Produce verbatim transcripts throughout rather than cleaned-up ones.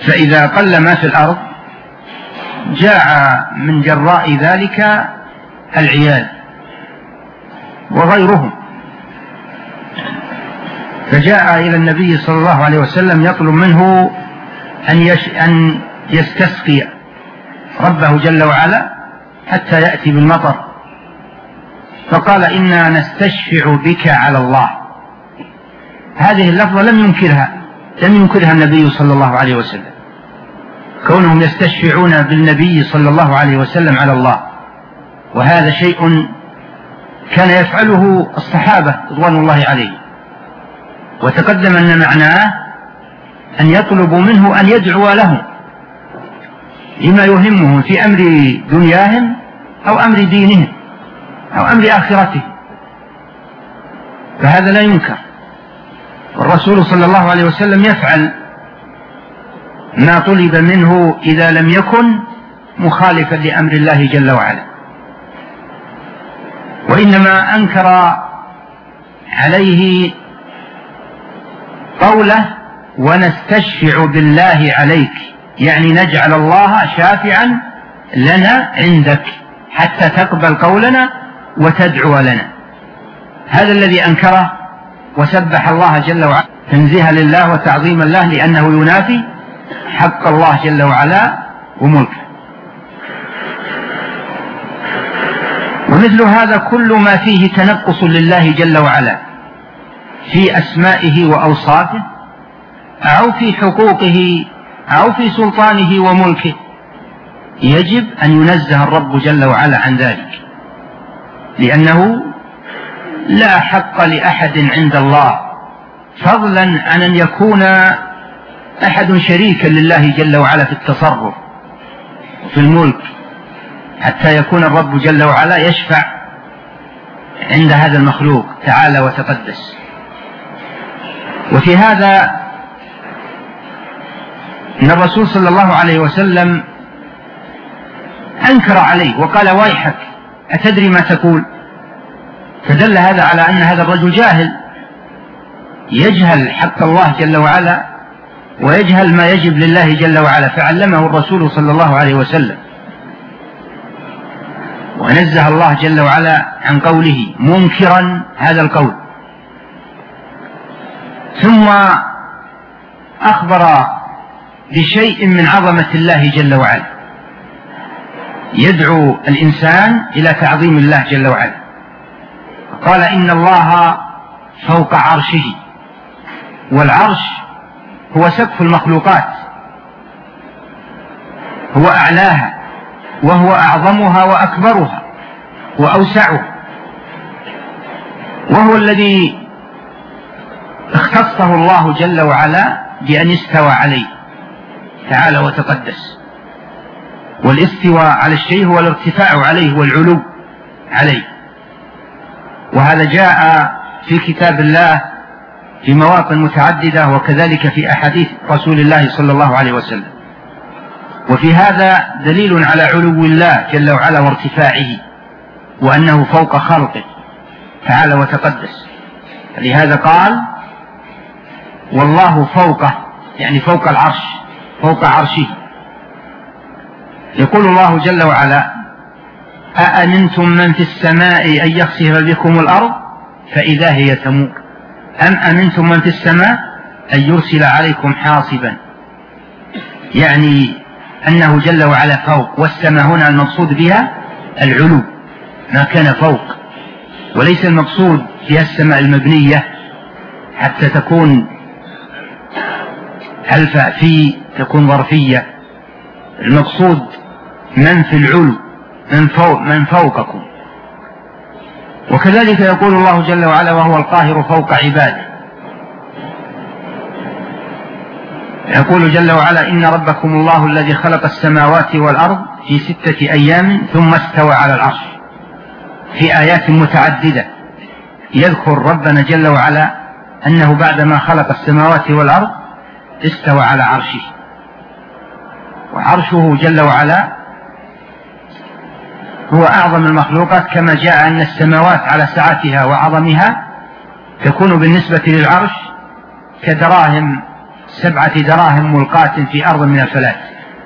فإذا قل ما في الأرض جاء من جراء ذلك العيال وغيرهم، فجاء إلى النبي صلى الله عليه وسلم يطلب منه أن, يش... أن يستسقي ربه جل وعلا حتى يأتي بالمطر، فقال إنا نستشفع بك على الله. هذه اللفظة لم ينكرها لم ينكرها النبي صلى الله عليه وسلم، كونهم يستشفعون بالنبي صلى الله عليه وسلم على الله، وهذا شيء كان يفعله الصحابة رضوان الله عليهم. وتقدم أن معناه أن يطلبوا منه أن يدعو لهم لما يهمهم في أمر دنياهم أو أمر دينهم أو أمر آخرتهم، فهذا لا ينكر. والرسول صلى الله عليه وسلم يفعل ما طلب منه إذا لم يكن مخالفا لأمر الله جل وعلا، وإنما أنكر عليه قوله ونستشفع بالله عليك، يعني نجعل الله شافعا لنا عندك حتى تقبل قولنا وتدعو لنا. هذا الذي أنكره وسبح الله جل وعلا تنزيها لله وتعظيما له، لأنه ينافي حق الله جل وعلا وملكه. ومثل هذا كل ما فيه تنقص لله جل وعلا في أسمائه وأوصافه أو في حقوقه أو في سلطانه وملكه يجب أن ينزه الرب جل وعلا عن ذلك، لأنه لا حق لأحد عند الله، فضلا عن أن يكون أحد شريكا لله جل وعلا في التصرف وفي الملك، حتى يكون الرب جل وعلا يشفع عند هذا المخلوق تعالى وتقدس. وفي هذا إن الرسول صلى الله عليه وسلم أنكر عليه وقال ويحك أتدري ما تقول؟ فدل هذا على أن هذا الرجل جاهل، يجهل حق الله جل وعلا ويجهل ما يجب لله جل وعلا، فعلمه الرسول صلى الله عليه وسلم ونزه الله جل وعلا عن قوله منكرا هذا القول. ثم أخبر بشيء من عظمة الله جل وعلا، يدعو الإنسان إلى تعظيم الله جل وعلا، قال إن الله فوق عرشه، والعرش هو سقف المخلوقات، هو أعلاها وهو أعظمها وأكبرها وأوسعها، وهو الذي اختصه الله جل وعلا بأن استوى عليه تعالى وتقدس. والاستواء على الشيء هو الارتفاع عليه والعلو عليه، وهذا جاء في كتاب الله في مواطن متعددة، وكذلك في أحاديث رسول الله صلى الله عليه وسلم. وفي هذا دليل على علو الله جل وعلا وارتفاعه، وأنه فوق خلقه تعالى وتقدس. لهذا قال والله فوقه، يعني فوق العرش، فوق عرشه. يقول الله جل وعلا أأمنتم من في السماء أن يخسف بكم الأرض فإذا هي تمور أم أمنتم من في السماء أن يرسل عليكم حاصبا، يعني أنه جل وعلا فوق، والسماء هنا المقصود بها العلو ما كان فوق، وليس المقصود فيها السماء المبنية حتى تكون الفاء في تكون ظرفية، المقصود من في العلو من فوق من فوقكم. وكذلك يقول الله جل وعلا وهو القاهر فوق عباده، يقول جل وعلا إن ربكم الله الذي خلق السماوات والأرض في ستة أيام ثم استوى على العرش. في آيات متعددة يذكر ربنا جل وعلا أنه بعدما خلق السماوات والأرض استوى على عرشه، وعرشه جل وعلا هو أعظم المخلوقات، كما جاء أن السماوات على سعتها وعظمها تكون بالنسبة للعرش كدراهم سبعة دراهم ملقاة في أرض من الفلات.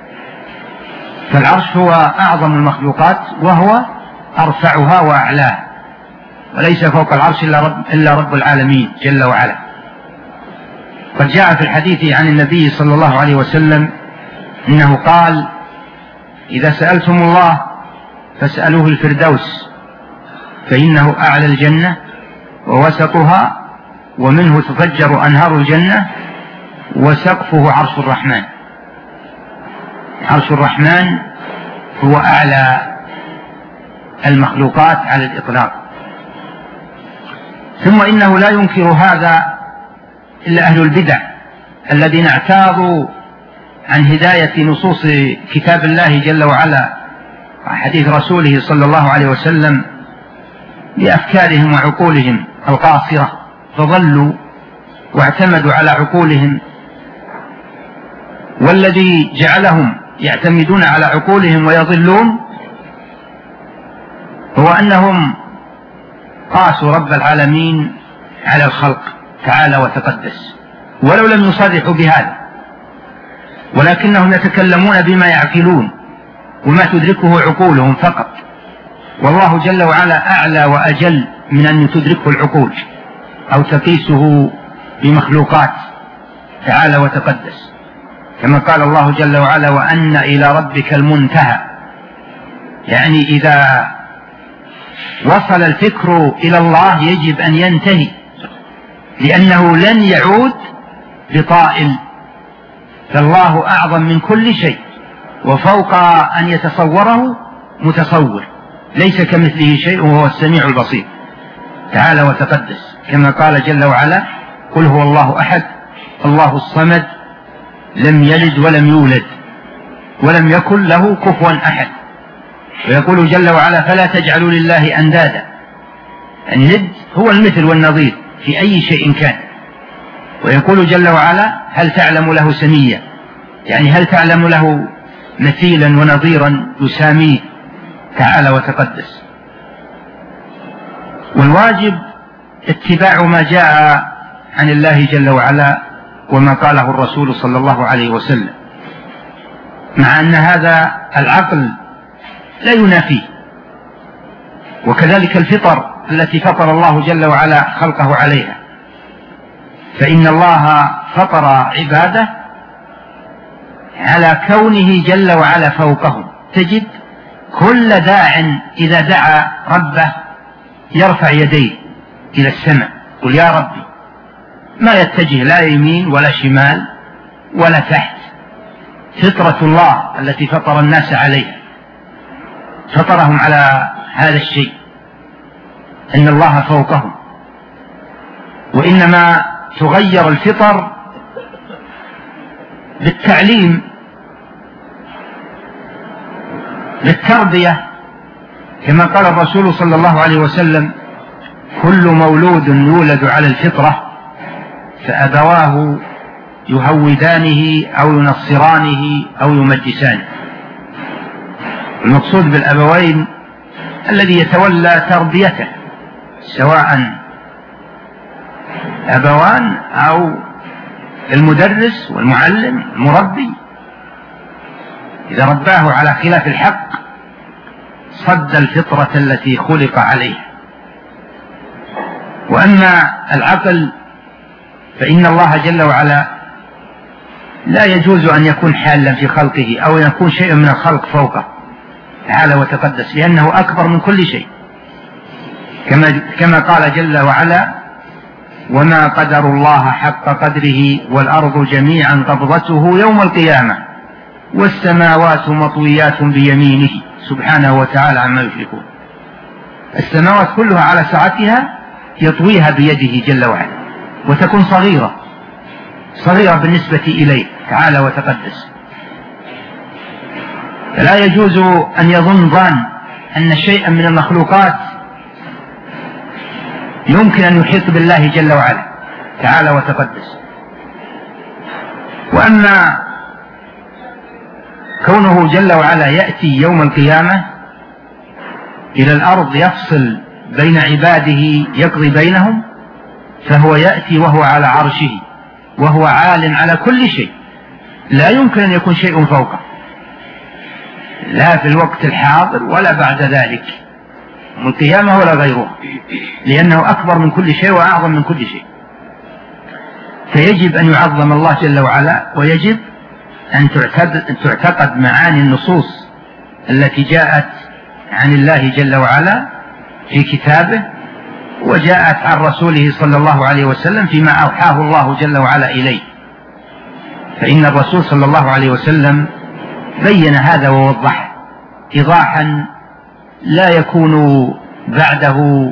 فالعرش هو أعظم المخلوقات وهو أرفعها وأعلاها، وليس فوق العرش إلا رب, إلا رب العالمين جل وعلا. قد جاء في الحديث عن النبي صلى الله عليه وسلم إنه قال: إذا سألتم الله فاسألوه الفردوس، فإنه أعلى الجنة ووسطها ومنه تفجر أنهار الجنة وسقفه عرش الرحمن. عرش الرحمن هو أعلى المخلوقات على الإطلاق. ثم إنه لا ينكر هذا إلا أهل البدع الذين اعتاضوا عن هداية نصوص كتاب الله جل وعلا وحديث رسوله صلى الله عليه وسلم بأفكارهم وعقولهم القاصرة، فضلوا واعتمدوا على عقولهم. والذي جعلهم يعتمدون على عقولهم ويضلون هو أنهم قاسوا رب العالمين على الخلق تعالى وتقدس، ولو لم يصرحوا بهذا، ولكنهم يتكلمون بما يعقلون وما تدركه عقولهم فقط. والله جل وعلا أعلى وأجل من أن تدركه العقول أو تقيسه بمخلوقات تعالى وتقدس، كما قال الله جل وعلا: وأن إلى ربك المنتهى. يعني إذا وصل الفكر إلى الله يجب أن ينتهي، لأنه لن يعود بطائل، فالله أعظم من كل شيء وفوق أن يتصوره متصور، ليس كمثله شيء وهو السميع البصير تعالى وتقدس، كما قال جل وعلا: قل هو الله أحد الله الصمد لم يلد ولم يولد ولم يكن له كفوا أحد. ويقول جل وعلا: فلا تجعلوا لله أندادا. يعني ند هو المثل والنظير في أي شيء كان. ويقول جل وعلا: هل تعلم له سميا، يعني هل تعلم له مثيلا ونظيرا يساميه تعالى وتقدس. والواجب اتباع ما جاء عن الله جل وعلا وما قاله الرسول صلى الله عليه وسلم، مع أن هذا العقل لا ينافيه، وكذلك الفطر التي فطر الله جل وعلا خلقه عليها. فإن الله فطر عباده على كونه جل وعلا فوقهم. تجد كل داع إذا دعا ربه يرفع يديه إلى السماء، قل يا ربي، ما يتجه لا يمين ولا شمال ولا تحت. فطرة الله التي فطر الناس عليها، فطرهم على هذا الشيء، أن الله فوقهم. وإنما تغير الفطر بالتعليم بالتربية، كما قال الرسول صلى الله عليه وسلم: كل مولود يولد على الفطرة فأبواه يهودانه أو ينصرانه أو يمجسانه. المقصود بالأبوين الذي يتولى تربيته، سواء أبوان أو المدرس والمعلم المربي، إذا رباه على خلاف الحق صد الفطرة التي خلق عليها. وأما العقل فإن الله جل وعلا لا يجوز أن يكون حالا في خلقه أو يكون شيء من الخلق فوقه تعالى وتقدس، لأنه أكبر من كل شيء، كما, كما قال جل وعلا: وما قدر الله حق قدره والأرض جميعا قبضته يوم القيامة والسماوات مطويات بيمينه سبحانه وتعالى عما يشركون. السماوات كلها على سعتها يطويها بيده جل وعلا، وتكون صغيرة صغيرة بالنسبة إليه تعالى وتقدس. فلا يجوز أن يظن ظان أن شيئا من المخلوقات يمكن أن يحيط بالله جل وعلا تعالى وتقدس. وأما كونه جل وعلا يأتي يوم القيامة إلى الأرض يفصل بين عباده يقضي بينهم، فهو يأتي وهو على عرشه وهو عال على كل شيء، لا يمكن أن يكون شيء فوقه، لا في الوقت الحاضر ولا بعد ذلك من القيامة ولا غيره، لأنه أكبر من كل شيء وأعظم من كل شيء. فيجب أن يعظم الله جل وعلا، ويجب أن تعتقد معاني النصوص التي جاءت عن الله جل وعلا في كتابه، وجاءت عن رسوله صلى الله عليه وسلم فيما أوحاه الله جل وعلا إليه. فإن الرسول صلى الله عليه وسلم بين هذا ووضحه إيضاحا لا يكون بعده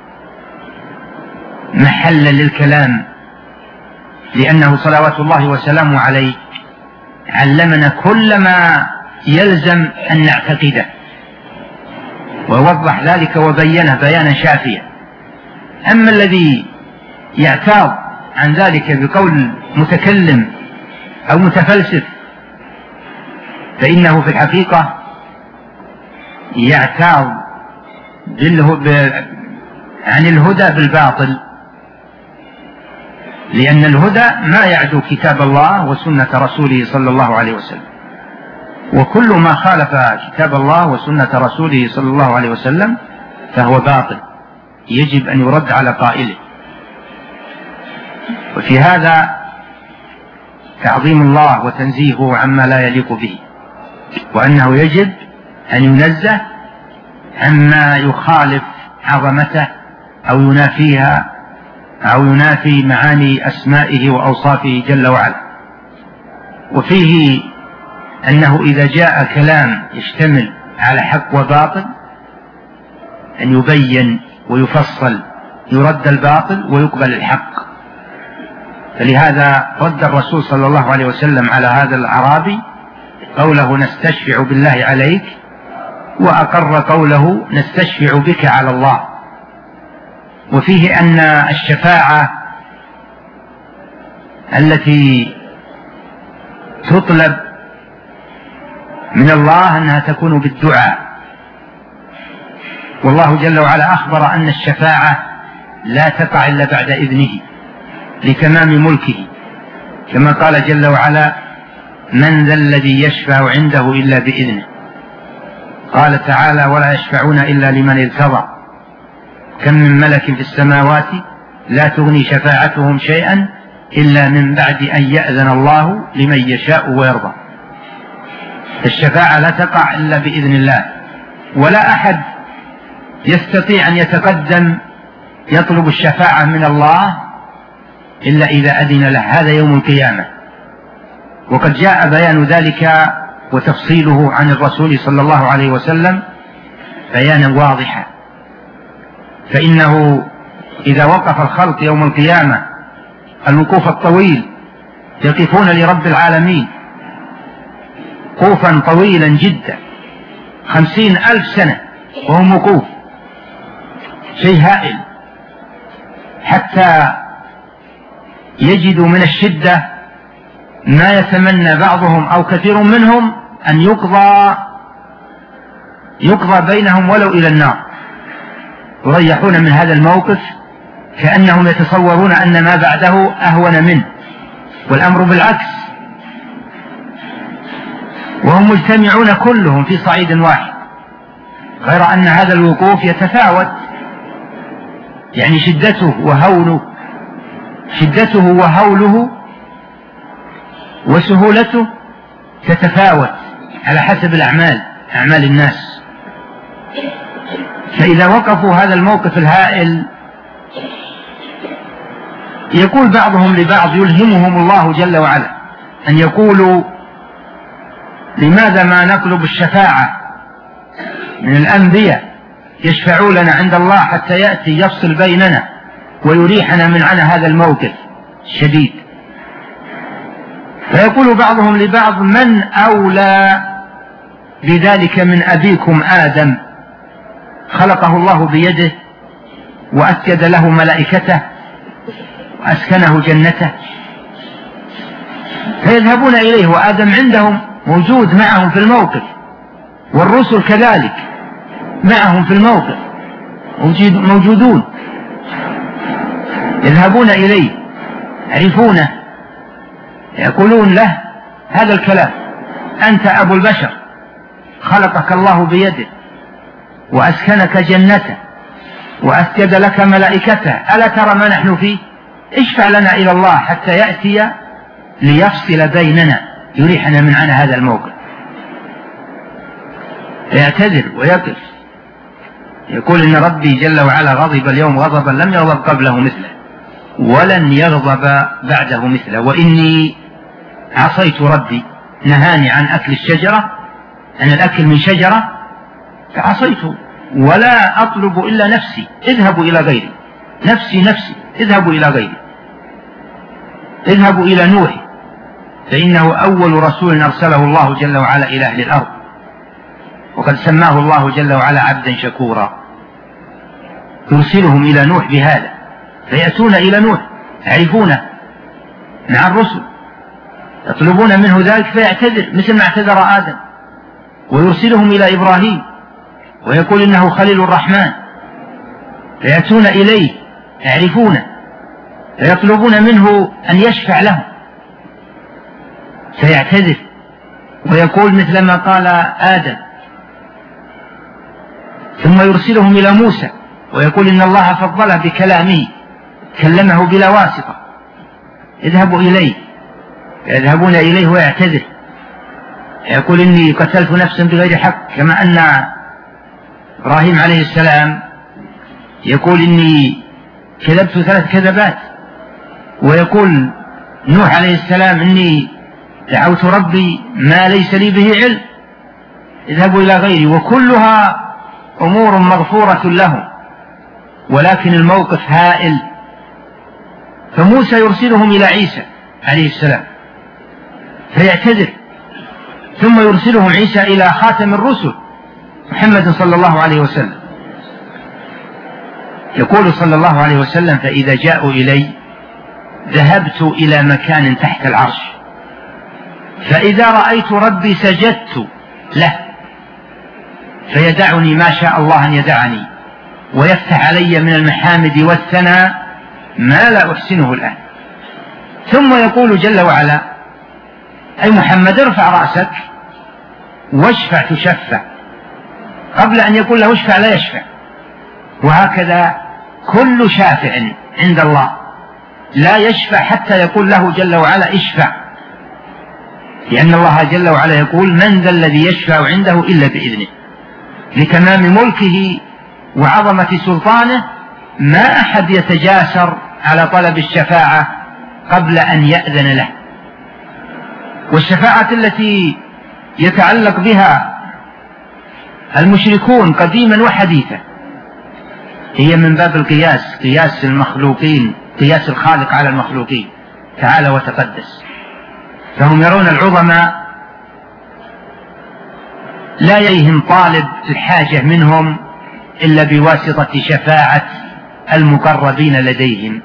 محلا للكلام، لأنه صلوات الله وسلامه عليه علمنا كل ما يلزم أن نعتقده، ووضح ذلك وبينه بيانا شافيا. أما الذي يعتاض عن ذلك بقول متكلم أو متفلسف فإنه في الحقيقة يعتاض عن الهدى بالباطل، لأن الهدى ما يعدو كتاب الله وسنة رسوله صلى الله عليه وسلم، وكل ما خالف كتاب الله وسنة رسوله صلى الله عليه وسلم فهو باطل، يجب أن يرد على قائله. وفي هذا تعظيم الله وتنزيهه عما لا يليق به، وأنه يجب أن ينزه عما يخالف عظمته أو ينافيها أو ينافي معاني أسمائه وأوصافه جل وعلا. وفيه أنه إذا جاء كلام يشتمل على حق وباطل أن يبين ويفصل، يرد الباطل ويقبل الحق. فلهذا رد الرسول صلى الله عليه وسلم على هذا الأعرابي قوله نستشفع بالله عليك، وأقر قوله نستشفع بك على الله. وفيه أن الشفاعة التي تطلب من الله أنها تكون بالدعاء، والله جل وعلا أخبر أن الشفاعة لا تقع إلا بعد إذنه لتمام ملكه، كما قال جل وعلا من ذا الذي يشفع عنده إلا بإذنه. قال تعالى ولا يشفعون إلا لمن ارتضى، كم من ملك في السماوات لا تغني شفاعتهم شيئا إلا من بعد أن يأذن الله لمن يشاء ويرضى. الشفاعة لا تقع إلا بإذن الله، ولا أحد يستطيع أن يتقدم يطلب الشفاعة من الله إلا إذا أذن له، هذا يوم القيامة. وقد جاء بيان ذلك وتفصيله عن الرسول صلى الله عليه وسلم بيانا واضحا. فإنه إذا وقف الخلق يوم القيامة الوقوف الطويل يقفون لرب العالمين وقوفا طويلا جدا، خمسين ألف سنة وهم وقوف، شيء هائل، حتى يجدوا من الشدة ما يتمنى بعضهم أو كثير منهم أن يقضى يقضى بينهم ولو إلى النار، يريحون من هذا الموقف كأنهم يتصورون أن ما بعده أهون منه، والأمر بالعكس، وهم مجتمعون كلهم في صعيد واحد، غير أن هذا الوقوف يتفاوت، يعني شدته وهوله شدته وهوله وسهولته تتفاوت على حسب الأعمال أعمال الناس. فإذا وقفوا هذا الموقف الهائل يقول بعضهم لبعض، يلهمهم الله جل وعلا أن يقولوا لماذا ما نطلب الشفاعة من الأنبياء يشفعوا لنا عند الله حتى يأتي يفصل بيننا ويريحنا من عن هذا الموقف الشديد. فيقول بعضهم لبعض من أولى بذلك من أبيكم آدم، خلقه الله بيده وأسجد له ملائكته وأسكنه جنته، فيذهبون إليه وآدم عندهم موجود معهم في الموقف، والرسل كذلك معهم في الموقف موجودون، يذهبون إليه يعرفونه يقولون له هذا الكلام: أنت أبو البشر، خلقك الله بيده وأسكنك جنته وأسجد لك ملائكته، ألا ترى ما نحن فيه؟ اشفع لنا إلى الله حتى يأتي ليفصل بيننا، يريحنا من عن هذا الموقف. يعتذر ويقف، يقول إن ربي جل وعلا غضب اليوم غضبا لم يغضب قبله مثله ولن يغضب بعده مثله، وإني عصيت ربي، نهاني عن أكل الشجرة، عن الأكل من شجرة فعصيته، ولا أطلب إلا نفسي، اذهبوا إلى غيري، نفسي نفسي، اذهبوا إلى غيري، اذهبوا إلى نوح فإنه أول رسول أرسله الله جل وعلا إلى أهل الأرض، وقد سماه الله جل وعلا عبدا شكورا. يرسلهم إلى نوح بهذا، فيأتون إلى نوح يعرفونه مع الرسل، يطلبون منه ذلك فيعتذر مثل ما اعتذر آدم، ويرسلهم إلى إبراهيم ويقول إنه خليل الرحمن، فيأتون إليه يعرفونه فيطلبون منه أن يشفع لهم فيعتذر ويقول مثل ما قال آدم. ثم يرسلهم إلى موسى ويقول إن الله فضله بكلامه، كلمه بلا واسطة، اذهبوا إليه، يذهبون إليه ويعتذر، يقول إني قتلت نفسا بغير حق، كما أن إبراهيم عليه السلام يقول إني كذبت ثلاث كذبات، ويقول نوح عليه السلام إني دعوت ربي ما ليس لي به علم، اذهبوا إلى غيري، وكلها أمور مغفورة لهم، ولكن الموقف هائل. فموسى يرسلهم إلى عيسى عليه السلام فيعتذر، ثم يرسلهم عيسى إلى خاتم الرسل محمد صلى الله عليه وسلم، يقول صلى الله عليه وسلم: فإذا جاءوا إلي ذهبت إلى مكان تحت العرش، فإذا رأيت ربي سجدت له فيدعني ما شاء الله أن يدعني، ويفتح علي من المحامد والثناء ما لا أحسنه الآن. ثم يقول جل وعلا: أي محمد ارفع رأسك واشفع تشفع، قبل أن يقول له اشفع لا يشفع. وهكذا كل شافع عند الله لا يشفع حتى يقول له جل وعلا اشفع، لأن الله جل وعلا يقول: من ذا الذي يشفع عنده إلا بإذنه، لتمام ملكه وعظمة سلطانه ما أحد يتجاسر على طلب الشفاعة قبل أن يأذن له. والشفاعة التي يتعلق بها المشركون قديما وحديثا هي من باب القياس، قياس المخلوقين، قياس الخالق على المخلوقين تعالى وتقدس. فهم يرون العظماء لا يليهم طالب الحاجة منهم إلا بواسطة شفاعة المقربين لديهم،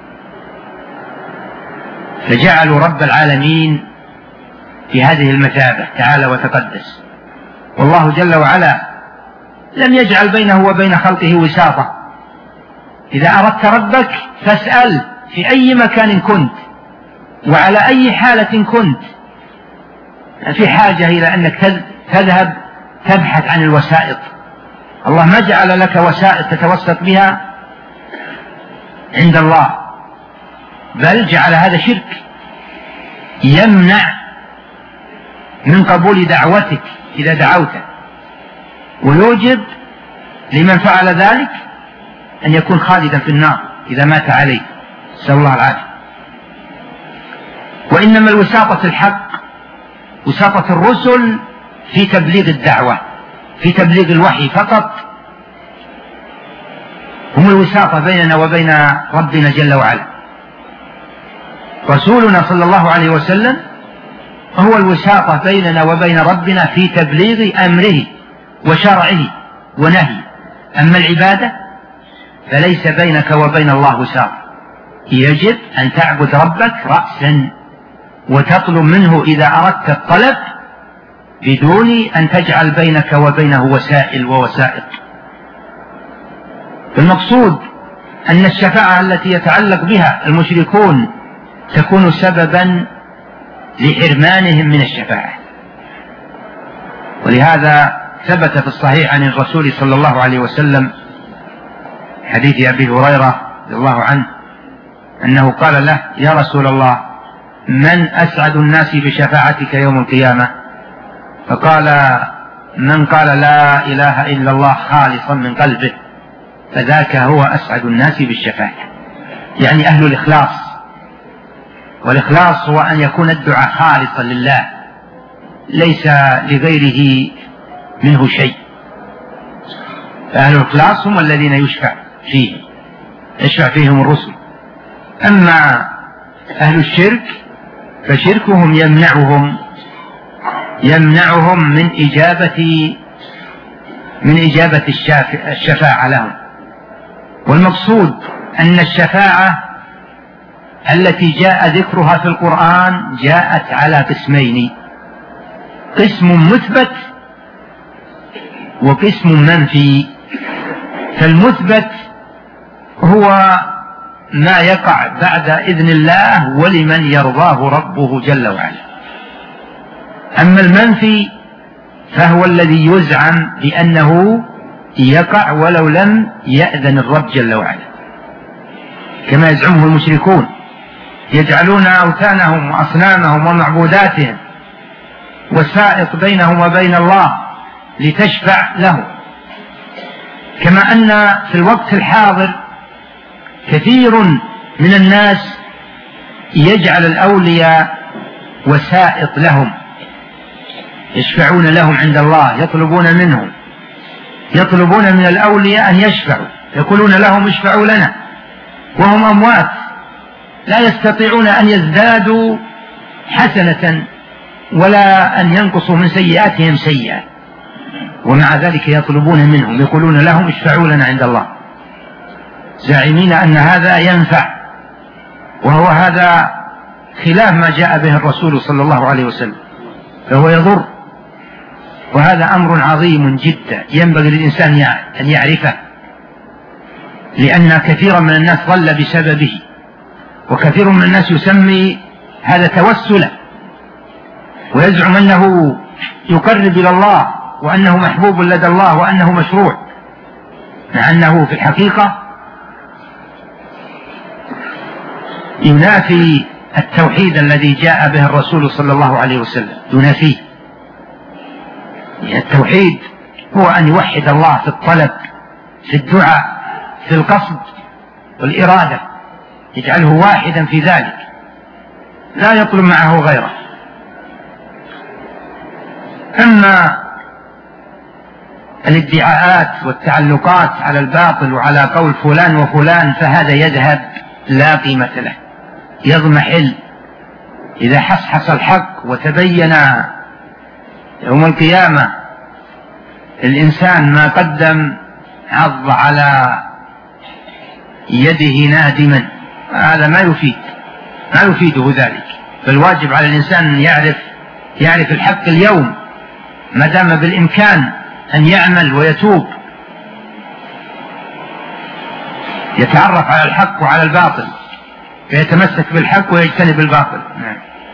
فجعلوا رب العالمين في هذه المثابة تعالى وتقدس. والله جل وعلا لم يجعل بينه وبين خلقه وساطة، إذا أردت ربك فاسأل في أي مكان كنت وعلى أي حالة كنت، في حاجة إلى أنك تذهب تبحث عن الوسائط. الله ما جعل لك وسائط تتوسط بها عند الله، بل جعل هذا شرك يمنع من قبول دعوتك إذا دعوته، ويوجب لمن فعل ذلك أن يكون خالدا في النار إذا مات عليه، نسأل الله العافية. وإنما الوساطة الحق وساطة الرسل في تبليغ الدعوة، في تبليغ الوحي فقط، هم الوساطة بيننا وبين ربنا جل وعلا. رسولنا صلى الله عليه وسلم هو الوساطة بيننا وبين ربنا في تبليغ أمره وشرعه ونهيه. أما العبادة فليس بينك وبين الله وساطة، يجب أن تعبد ربك رأسا وتطلب منه إذا أردت الطلب بدون أن تجعل بينك وبينه وسائل ووسائط. المقصود أن الشفاعة التي يتعلق بها المشركون تكون سببا لحرمانهم من الشفاعة. ولهذا ثبت في الصحيح عن الرسول صلى الله عليه وسلم حديث أبي هريرة رضي الله عنه أنه قال له: يا رسول الله، من أسعد الناس بشفاعتك يوم القيامة؟ فقال: من قال لا إله إلا الله خالصا من قلبه، فذاك هو أسعد الناس بالشفاعة. يعني أهل الإخلاص، والإخلاص هو أن يكون الدعاء خالصا لله ليس لغيره منه شيء. فأهل الإخلاص هم الذين يشفع فيه يشفع فيهم الرسل. أما أهل الشرك فشركهم يمنعهم يمنعهم من إجابة من إجابة الشفاعة لهم. والمقصود أن الشفاعة التي جاء ذكرها في القرآن جاءت على قسمين: قسم مثبت وقسم منفي. فالمثبت هو ما يقع بعد إذن الله ولمن يرضاه ربه جل وعلا. أما المنفي فهو الذي يزعم بأنه يقع ولو لم يأذن الرب جل وعلا، كما يزعمه المشركون، يجعلون أوثانهم وأصنامهم ومعبوداتهم وسائط بينهم وبين الله لتشفع له. كما أن في الوقت الحاضر كثير من الناس يجعل الأولياء وسائط لهم، يشفعون لهم عند الله، يطلبون منهم يطلبون من الأولياء أن يشفعوا، يقولون لهم اشفعوا لنا، وهم أموات لا يستطيعون أن يزدادوا حسنة ولا أن ينقصوا من سيئاتهم سيئة، ومع ذلك يطلبون منهم، يقولون لهم اشفعوا لنا عند الله، زاعمين أن هذا ينفع، وهو هذا خلاف ما جاء به الرسول صلى الله عليه وسلم، فهو يضر. وهذا أمر عظيم جدا ينبغي للإنسان أن يعرفه، لأن كثيرا من الناس ضل بسببه، وكثير من الناس يسمي هذا توسلا، ويزعم أنه يقرب إلى الله وأنه محبوب لدى الله وأنه مشروع، مع أنه في الحقيقة ينافي التوحيد الذي جاء به الرسول صلى الله عليه وسلم، ينافيه. التوحيد هو أن يوحد الله في الطلب، في الدعاء، في القصد والإرادة، يجعله واحدا في ذلك، لا يطلب معه غيره. أما الادعاءات والتعلقات على الباطل وعلى قول فلان وفلان فهذا يذهب لا قيمة له، يضمحل إذا حصحص الحق وتبين يوم القيامة الإنسان ما قدم عض على يده نادما، هذا ما يفيد ما يفيده ذلك. فالواجب على الإنسان أن يعرف يعرف الحق اليوم ما دام بالإمكان أن يعمل ويتوب، يتعرف على الحق وعلى الباطل، فيتمسك بالحق ويجتنب الباطل. نعم.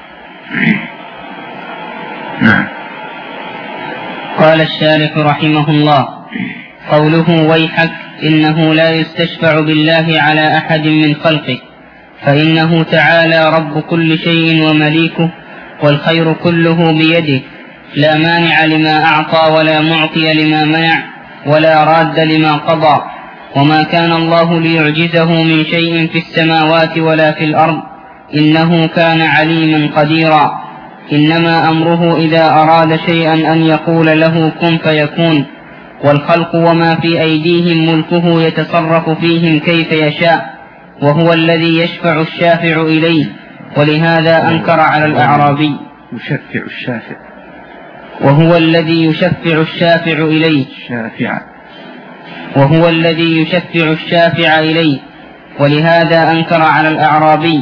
نعم. قال الشارح رحمه الله: قوله ويحك إنه لا يستشفع بالله على أحد من خلقه، فإنه تعالى رب كل شيء ومليكه، والخير كله بيده، لا مانع لما أعطى ولا معطي لما منع ولا راد لما قضى. وما كان الله ليعجزه من شيء في السماوات ولا في الأرض، إنه كان عليما قديرا. إنما أمره إذا أراد شيئا أن يقول له كن فيكون، والخلق وما في أيديهم ملكه يتصرف فيهم كيف يشاء، وهو الذي يشفع الشافع إليه. ولهذا أنكر على الأعرابي يشفع الشافع وهو الذي يشفع الشافع إليه شافع وهو الذي يشفع الشافع إليه ولهذا أنكر على الأعرابي.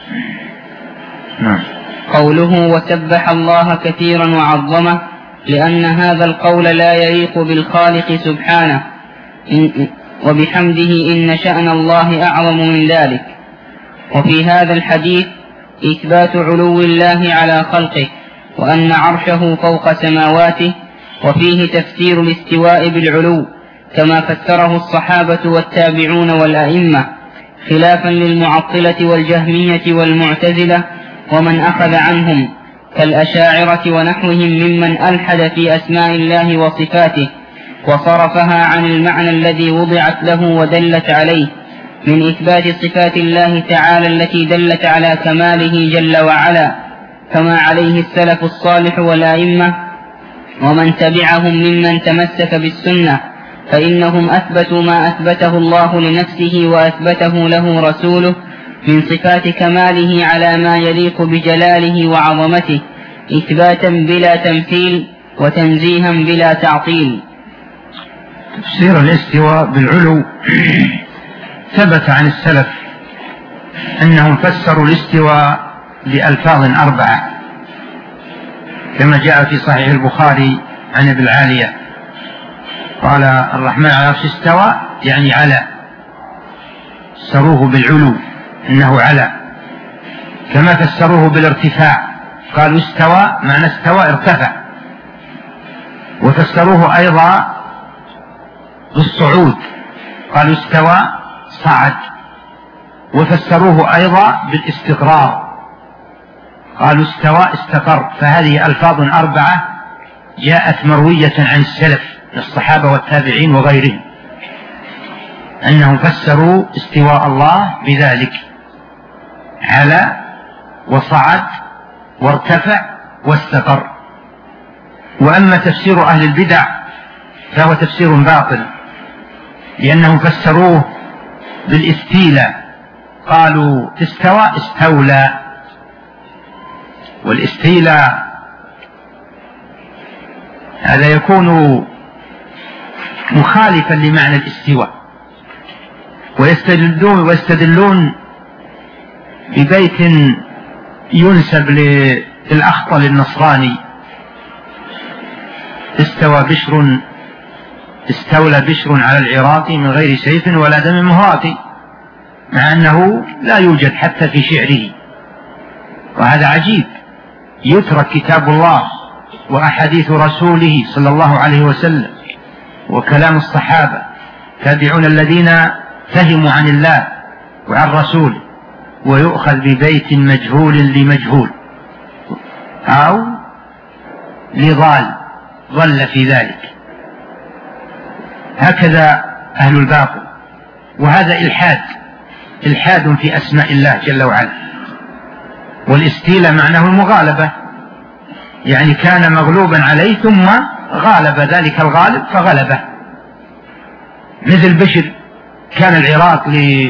نعم. قوله وسبح الله كثيرا وعظمه، لأن هذا القول لا يليق بالخالق سبحانه، إن وبحمده إن شأن الله أعظم من ذلك. وفي هذا الحديث إثبات علو الله على خلقه وأن عرشه فوق سماواته، وفيه تفسير الاستواء بالعلو كما فسره الصحابة والتابعون والأئمة، خلافا للمعطلة والجهمية والمعتزلة ومن أخذ عنهم كالأشاعرة ونحوهم ممن ألحد في أسماء الله وصفاته وصرفها عن المعنى الذي وضعت له ودلت عليه من إثبات صفات الله تعالى التي دلت على كماله جل وعلا، كما عليه السلف الصالح والأئمة ومن تبعهم ممن تمسك بالسنة، فإنهم أثبتوا ما أثبته الله لنفسه وأثبته له رسوله من صفات كماله على ما يليق بجلاله وعظمته، إثباتا بلا تمثيل وتنزيها بلا تعطيل. تفسير الاستواء بالعلو ثبت عن السلف أنهم فسروا الاستواء بألفاظ أربعة كما جاء في صحيح البخاري عن ابن العالية قال الرحمن على العرش استوى يعني على، فسروه بالعلو إنه على، كما فسروه بالارتفاع قالوا استوى معنى استوى ارتفع، وفسروه أيضا بالصعود قالوا استوى صعد، وفسروه أيضا بالاستقرار قالوا استوى استقر. فهذه ألفاظ أربعة جاءت مروية عن السلف الصحابة والتابعين وغيرهم أنهم فسروا استواء الله بذلك على وصعد وارتفع واستقر. وأما تفسير أهل البدع فهو تفسير باطل، لأنهم فسروه بالاستيلاء قالوا استوى استولى، والاستيلاء هذا يكون مخالفا لمعنى الاستواء، ويستدلون, ويستدلون ببيت ينسب للأخطل النصراني استوى بشر استولى بشر على العراق من غير سيف ولا دم مهراق، مع أنه لا يوجد حتى في شعره. وهذا عجيب، يترك كتاب الله وأحاديث رسوله صلى الله عليه وسلم وكلام الصحابة تابعون الذين فهموا عن الله وعن رسوله، ويؤخذ ببيت مجهول لمجهول أو لضال ضل في ذلك. هكذا أهل الباطل، وهذا إلحاد إلحاد في أسماء الله جل وعلا. والاستيلاء معناه المغالبة، يعني كان مغلوبا عليه ثم غالب ذلك الغالب فغلبه، مثل بشر كان العراق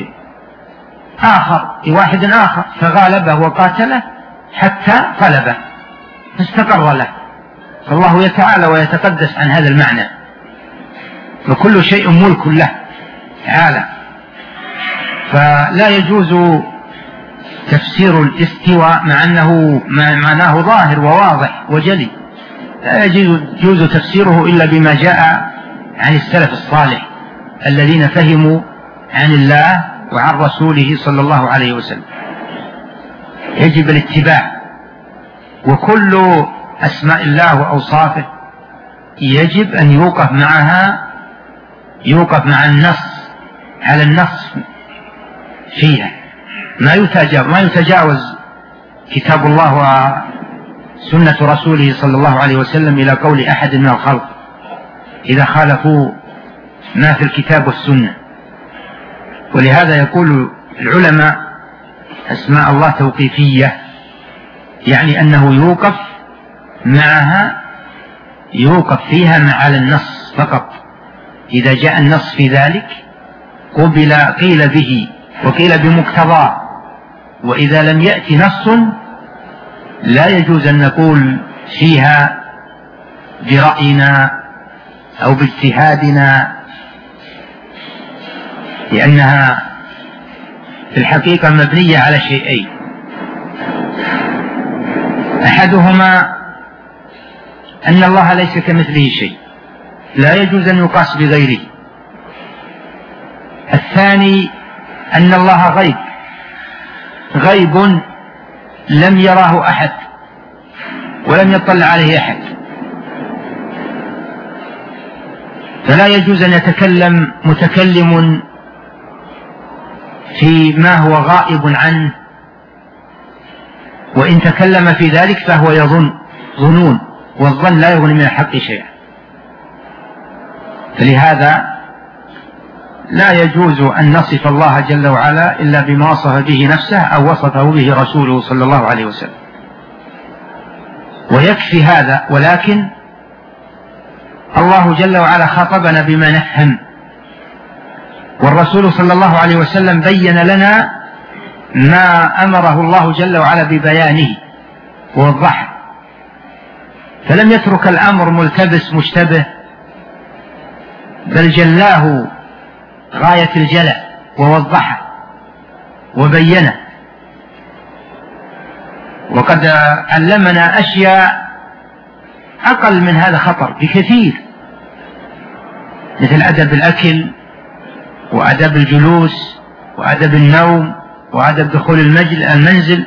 لآخر لواحد آخر فغالبه وقاتله حتى غلبه فاستقر له. فالله يتعالى ويتقدس عن هذا المعنى، وكل شيء ملك له تعالى، فلا يجوز تفسير الاستواء مع أنه معناه ظاهر وواضح وجلي، لا يجوز تفسيره إلا بما جاء عن السلف الصالح الذين فهموا عن الله وعن رسوله صلى الله عليه وسلم. يجب الاتباع، وكل أسماء الله وأوصافه يجب أن يوقف معها يوقف مع النص على النص فيها، ما يتجاوز, ما يتجاوز كتاب الله وسنة رسوله صلى الله عليه وسلم إلى قول أحد من الخلق إذا خالفوا ما في الكتاب والسنة. ولهذا يقول العلماء أسماء الله توقيفية، يعني أنه يوقف معها يوقف فيها مع على النص فقط، إذا جاء النص في ذلك قبل قيل به وقيل بمقتضاه، وإذا لم يأتي نص لا يجوز أن نقول فيها برأينا أو باجتهادنا، لأنها في الحقيقة مبنية على شيئين: أحدهما أن الله ليس كمثله شيء لا يجوز أن يقاس بغيره، الثاني أن الله غيب غيب لم يراه أحد ولم يطلع عليه أحد، فلا يجوز أن يتكلم متكلم في ما هو غائب عنه، وإن تكلم في ذلك فهو يظن ظنون، والظن لا يغني من الحق شيئا. فلهذا لا يجوز أن نصف الله جل وعلا إلا بما وصف به نفسه أو وصفه به رسوله صلى الله عليه وسلم، ويكفي هذا. ولكن الله جل وعلا خاطبنا بما نفهم، والرسول صلى الله عليه وسلم بين لنا ما أمره الله جل وعلا ببيانه ووضحه، فلم يترك الأمر ملتبس مشتبه، بل جلاه غاية الجلى ووضحه وبينه. وقد علمنا أشياء أقل من هذا خطر بكثير، مثل أدب الأكل وأدب الجلوس وأدب النوم وأدب دخول المنزل،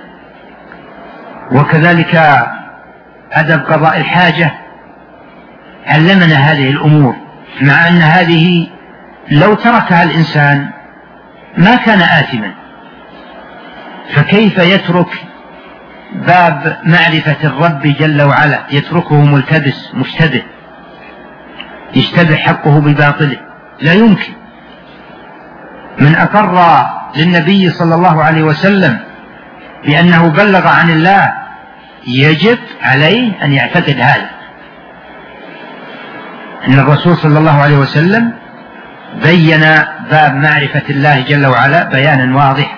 وكذلك أدب قضاء الحاجة. علمنا هذه الأمور، مع أن هذه لو تركها الإنسان ما كان آثما، فكيف يترك باب معرفة الرب جل وعلا، يتركه ملتبس مشتبه يشتبه حقه بباطله؟ لا يمكن. من أقر للنبي صلى الله عليه وسلم بأنه بلغ عن الله يجب عليه أن يعتقد هذا، أن الرسول صلى الله عليه وسلم بين باب معرفة الله جل وعلا بيانا واضحا.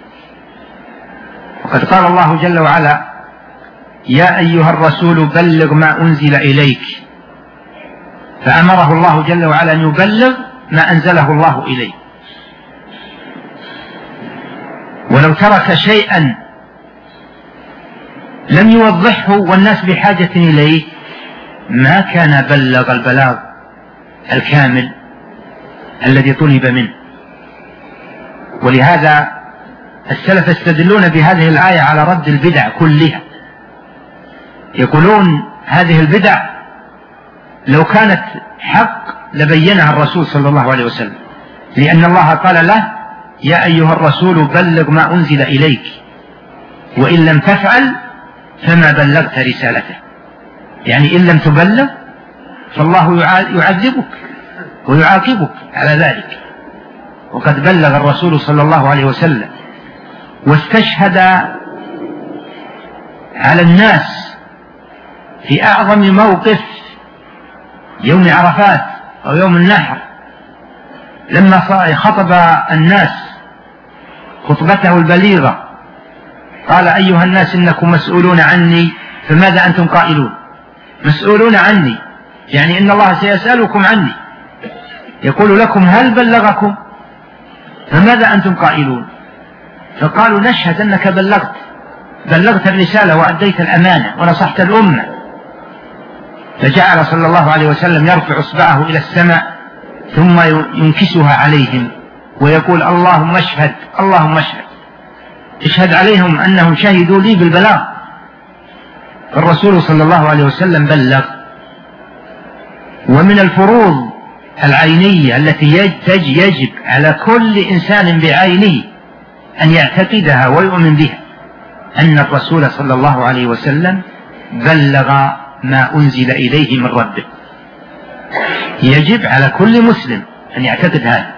وقد قال الله جل وعلا: يا أيها الرسول بلغ ما أنزل إليك، فأمره الله جل وعلا أن يبلغ ما أنزله الله إليه. ولو ترك شيئا لم يوضحه والناس بحاجة إليه ما كان بلغ البلاغ الكامل الذي طلب منه. ولهذا السلف يستدلون بهذه الآية على رد البدع كلها، يقولون هذه البدع لو كانت حق لبينها الرسول صلى الله عليه وسلم، لأن الله قال له: يا أيها الرسول بلغ ما أنزل إليك، وإن لم تفعل فما بلغت رسالته. يعني إن لم تبلغ فالله يعذبك ويعاقبك على ذلك. وقد بلغ الرسول صلى الله عليه وسلم، واستشهد على الناس في أعظم موقف يوم عرفات أو يوم النحر، لما خطب الناس خطبته البليغة قال: أيها الناس إنكم مسؤولون عني فماذا أنتم قائلون؟ مسؤولون عني يعني إن الله سيسألكم عني، يقول لكم: هل بلغكم؟ فماذا أنتم قائلون؟ فقالوا: نشهد أنك بلغت بلغت الرسالة وأديت الأمانة ونصحت الأمة. فجعل صلى الله عليه وسلم يرفع إصبعه إلى السماء ثم ينكسها عليهم ويقول: اللهم اشهد اللهم اشهد، اشهد عليهم أنهم شهدوا لي بالبلاغ. فالرسول صلى الله عليه وسلم بلغ. ومن الفروض العينية التي يجب على كل إنسان بعينه أن يعتقدها ويؤمن بها أن الرسول صلى الله عليه وسلم بلغ ما أنزل إليه من ربه. يجب على كل مسلم أن يعتقد هذا.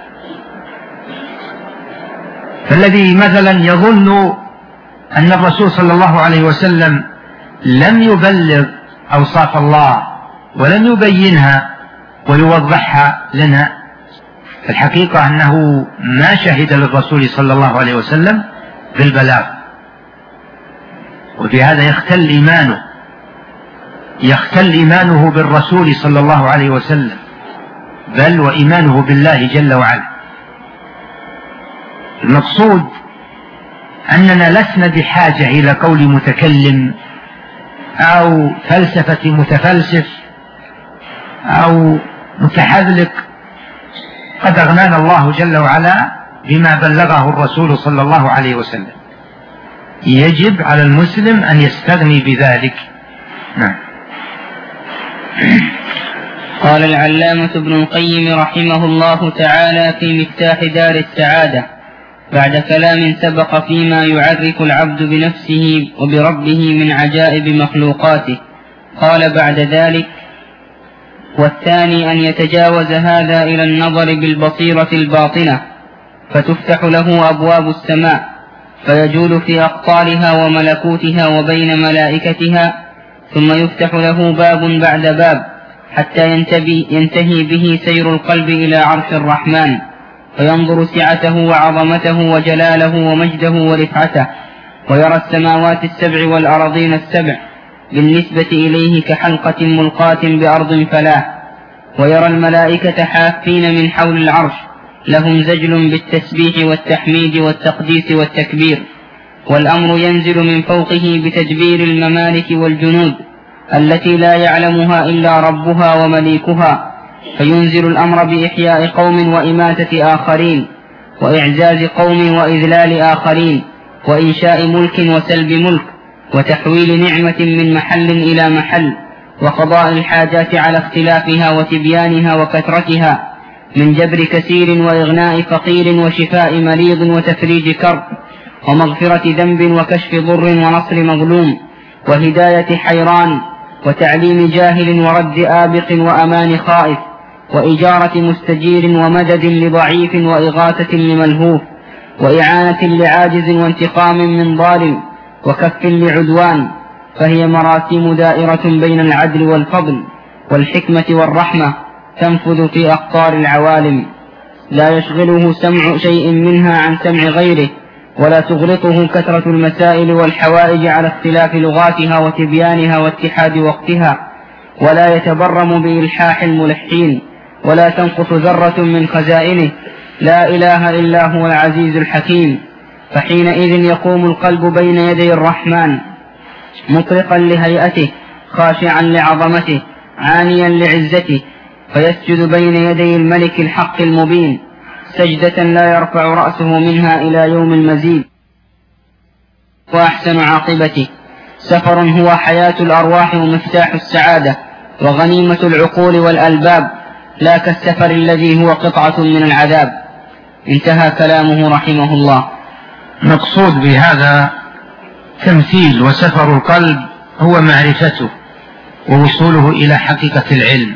فالذي مثلا يظن أن الرسول صلى الله عليه وسلم لم يبلغ أوصاف الله ولم يبينها ويوضحها لنا، الحقيقة أنه ما شهد للرسول صلى الله عليه وسلم بالبلاغ، وبهذا يختل إيمانه يختل إيمانه بالرسول صلى الله عليه وسلم، بل وإيمانه بالله جل وعلا. المقصود أننا لسنا بحاجة إلى قول متكلم أو فلسفة متفلسف أو متحذلق، قد أغنانا الله جل وعلا بما بلغه الرسول صلى الله عليه وسلم. يجب على المسلم أن يستغني بذلك. نعم. قال العلامة ابن القيم رحمه الله تعالى في مفتاح دار السعادة بعد كلام سبق فيما يعرف العبد بنفسه وبربه من عجائب مخلوقاته، قال بعد ذلك: والثاني أن يتجاوز هذا إلى النظر بالبصيرة الباطنة، فتفتح له أبواب السماء فيجول في أقطارها وملكوتها وبين ملائكتها، ثم يفتح له باب بعد باب حتى ينتهي به سير القلب إلى عرش الرحمن، فينظر سعته وعظمته وجلاله ومجده ورفعته، ويرى السماوات السبع والأرضين السبع بالنسبة إليه كحلقة ملقاة بأرض فلاة، ويرى الملائكة حافين من حول العرش لهم زجل بالتسبيح والتحميد والتقديس والتكبير، والأمر ينزل من فوقه بتدبير الممالك والجنود التي لا يعلمها إلا ربها ومليكها، فينزل الأمر بإحياء قوم وإماتة آخرين، وإعزاز قوم وإذلال آخرين، وإنشاء ملك وسلب ملك، وتحويل نعمة من محل إلى محل، وقضاء الحاجات على اختلافها وتبيانها وكثرتها، من جبر كثير وإغناء فقير وشفاء مريض وتفريج كرب، ومغفرة ذنب وكشف ضر ونصر مظلوم، وهداية حيران، وتعليم جاهل ورد آبق وأمان خائف، وإجارة مستجير ومدد لضعيف وإغاثة لملهوف، وإعانة لعاجز وانتقام من ظالم وكف لعدوان، فهي مراسيم دائرة بين العدل والفضل والحكمة والرحمة تنفذ في أقطار العوالم، لا يشغله سمع شيء منها عن سمع غيره، ولا تغلطه كثرة المسائل والحوائج على اختلاف لغاتها وتبيانها واتحاد وقتها، ولا يتبرم بإلحاح الملحين، ولا تنقص ذرة من خزائنه، لا إله إلا هو العزيز الحكيم. فحينئذ يقوم القلب بين يدي الرحمن مطرقا لهيئته خاشعا لعظمته عانيا لعزته، فيسجد بين يدي الملك الحق المبين سجدة لا يرفع رأسه منها إلى يوم المزيد. وأحسن عاقبته سفر هو حياة الأرواح ومفتاح السعادة وغنيمة العقول والألباب، لا كالسفر الذي هو قطعة من العذاب. انتهى كلامه رحمه الله. مقصود بهذا تمثيل وسفر القلب هو معرفته ووصوله إلى حقيقة العلم،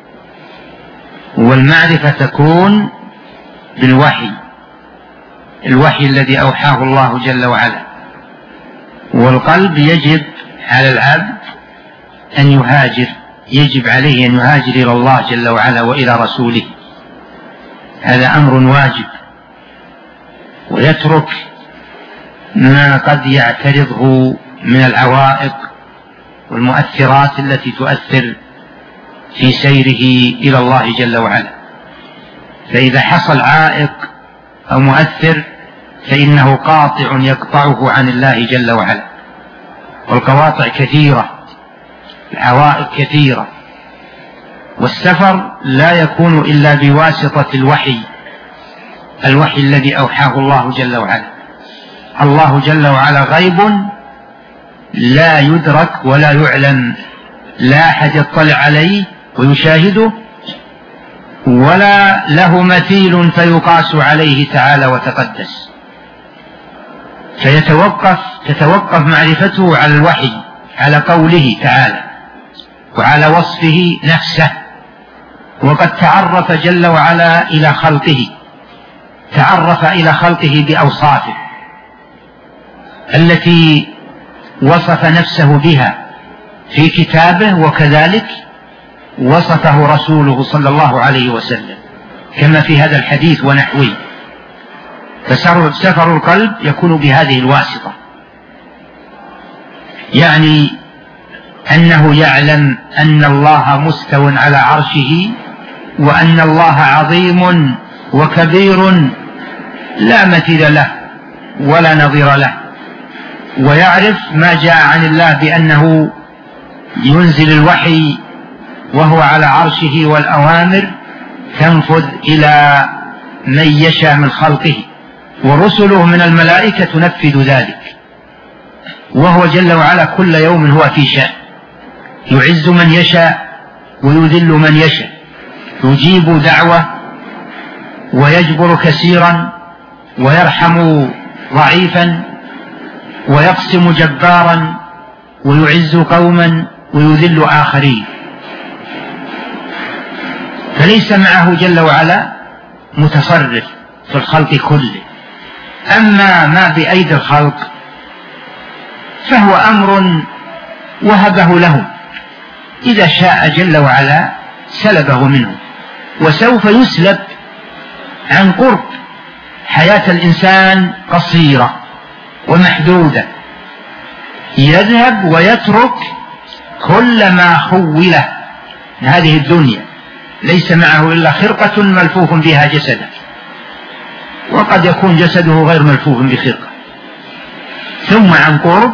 والمعرفة تكون بالوحي، الوحي الذي أوحاه الله جل وعلا. والقلب يجب على العبد أن يهاجر، يجب عليه أن يهاجر إلى الله جل وعلا وإلى رسوله، هذا أمر واجب، ويترك ما قد يعترضه من العوائق والمؤثرات التي تؤثر في سيره إلى الله جل وعلا. فإذا حصل عائق أو مؤثر فإنه قاطع يقطعه عن الله جل وعلا، والقواطع كثيرة، العوائق كثيرة، والسفر لا يكون إلا بواسطة الوحي، الوحي الذي أوحاه الله جل وعلا. الله جل وعلا غيب لا يدرك ولا يعلم، لا أحد يطلع عليه ويشاهده، ولا له مثيل فيقاس عليه تعالى وتقدس، فيتوقف تتوقف معرفته على الوحي، على قوله تعالى وعلى وصفه نفسه. وقد تعرف جل وعلا إلى خلقه، تعرف إلى خلقه بأوصافه التي وصف نفسه بها في كتابه، وكذلك وصفه رسوله صلى الله عليه وسلم كما في هذا الحديث ونحوه. فسفر القلب يكون بهذه الواسطة، يعني أنه يعلم أن الله مستو على عرشه، وأن الله عظيم وكبير لا مثيل له ولا نظير له، ويعرف ما جاء عن الله بأنه ينزل الوحي وهو على عرشه، والأوامر تنفذ إلى من يشاء من خلقه، ورسله من الملائكة تنفذ ذلك. وهو جل وعلا كل يوم هو في شأن، يعز من يشاء ويذل من يشاء، يجيب دعوة ويجبر كثيرا ويرحم ضعيفا ويقسم جبارا ويعز قوما ويذل آخرين. فليس معه جل وعلا متصرف في الخلق كله. أما ما بأيدي الخلق فهو أمر وهبه لهم، إذا شاء جل وعلا سلبه منه، وسوف يسلب عن قرب. حياة الإنسان قصيرة ومحدودة، يذهب ويترك كل ما خوله من هذه الدنيا، ليس معه إلا خرقة ملفوف بها جسده، وقد يكون جسده غير ملفوف بخرقة. ثم عن قرب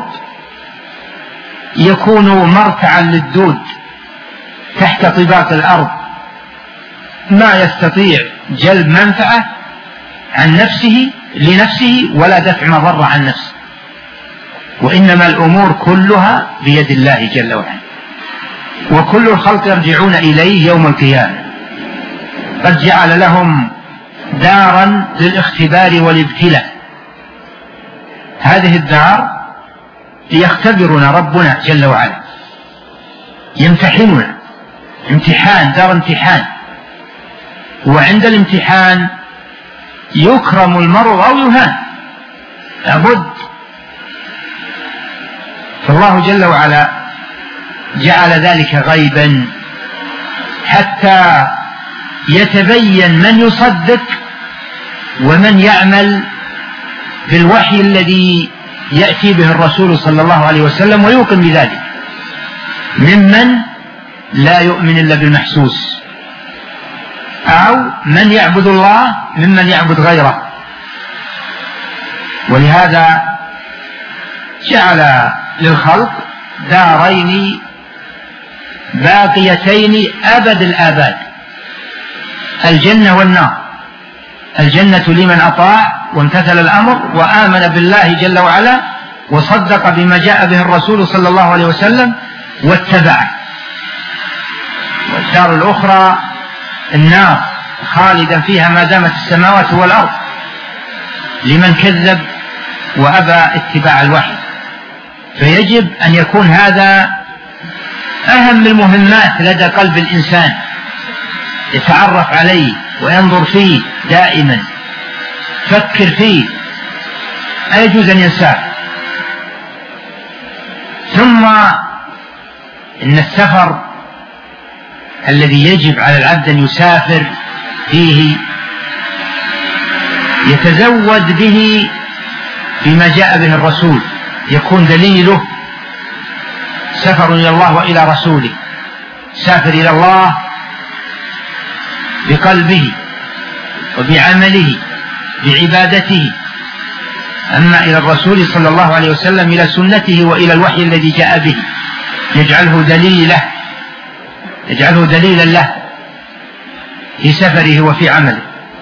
يكون مرتعا للدود تحت طباق الأرض، ما يستطيع جلب منفعة عن نفسه لنفسه ولا دفع مضرة عن نفسه، وإنما الأمور كلها بيد الله جل وعلا، وكل الخلق يرجعون إليه يوم القيامة. قد جعل لهم دارا للاختبار والابتلاء، هذه الدار ليختبرنا ربنا جل وعلا، يمتحننا امتحان، دار امتحان، وعند الامتحان يكرم المرء أو يهان، لابد. فالله جل وعلا جعل ذلك غيبا حتى يتبين من يصدق ومن يعمل بالوحي الذي يأتي به الرسول صلى الله عليه وسلم ويوقن بذلك، ممن لا يؤمن إلا بالمحسوس، أو من يعبد الله ممن يعبد غيره. ولهذا جعل للخلق دارين باقيتين أبد الآباد، الجنة والنار. الجنة لمن أطاع وامتثل الأمر وآمن بالله جل وعلا وصدق بما جاء به الرسول صلى الله عليه وسلم واتبعه، والدار الأخرى النار خالدا فيها ما دامت السماوات والأرض، لمن كذب وأبى اتباع الوحي. فيجب أن يكون هذا أهم المهمات لدى قلب الإنسان، يتعرف عليه وينظر فيه دائما، فكر فيه، لا يجوز أن ينساه. ثم إن السفر الذي يجب على العبد أن يسافر فيه يتزود به بما جاء به الرسول، يكون دليله سفر إلى الله وإلى رسوله، سافر إلى الله بقلبه وبعمله بعبادته، أما إلى الرسول صلى الله عليه وسلم إلى سنته وإلى الوحي الذي جاء به، يجعله دليله يجعله دليلا له في سفره وفي عمله.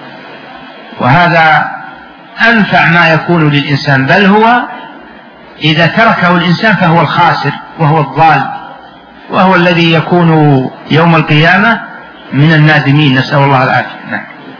وهذا أنفع ما يكون للإنسان، بل هو إذا تركه الإنسان فهو الخاسر وهو الضال، وهو الذي يكون يوم القيامة من النادمين، نسأل الله العافية. نعم.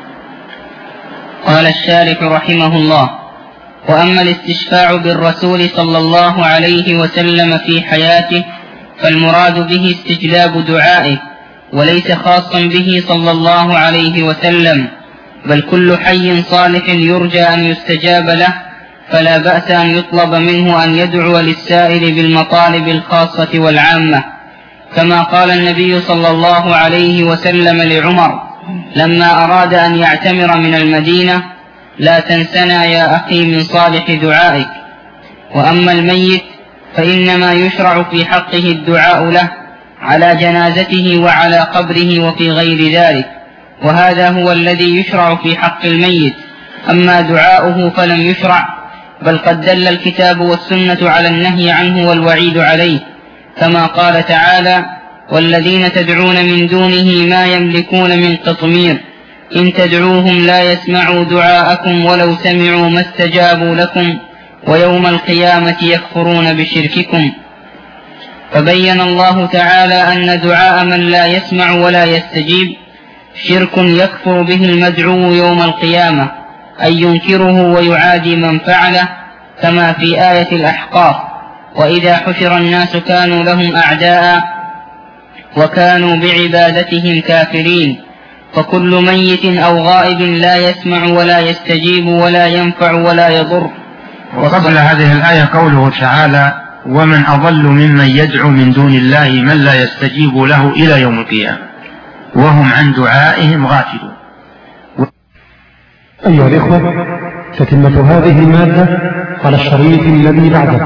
قال الشارح رحمه الله: وأما الاستشفاع بالرسول صلى الله عليه وسلم في حياته فالمراد به استجلاب دعائه، وليس خاصا به صلى الله عليه وسلم، بل كل حي صالح يرجى أن يستجاب له، فلا بأس أن يطلب منه أن يدعو للسائل بالمطالب الخاصة والعامة، كما قال النبي صلى الله عليه وسلم لعمر لما أراد أن يعتمر من المدينة: لا تنسنا يا أخي من صالح دعائك. وأما الميت فإنما يشرع في حقه الدعاء له على جنازته وعلى قبره وفي غير ذلك، وهذا هو الذي يشرع في حق الميت. أما دعاؤه فلم يشرع، بل قد دل الكتاب والسنة على النهي عنه والوعيد عليه، كما قال تعالى: والذين تدعون من دونه ما يملكون من قطمير إن تدعوهم لا يسمعوا دعاءكم ولو سمعوا ما استجابوا لكم ويوم القيامة يكفرون بشرككم. فبين الله تعالى أن دعاء من لا يسمع ولا يستجيب شرك يكفر به المدعو يوم القيامة، أي ينكره ويعادي من فعله، كما في آية الأحقاف: وإذا حشر الناس كانوا لهم أعداء وكانوا بعبادتهم كافرين. فكل ميت أو غائب لا يسمع ولا يستجيب ولا ينفع ولا يضر. وقبل هذه الآية قوله تعالى: ومن أضل ممن يدعو من دون الله من لا يستجيب له إلى يوم القيامة وهم عن دعائهم غافلون. أيها الإخوة، تتمة هذه المادة على الشريط الذي بعده.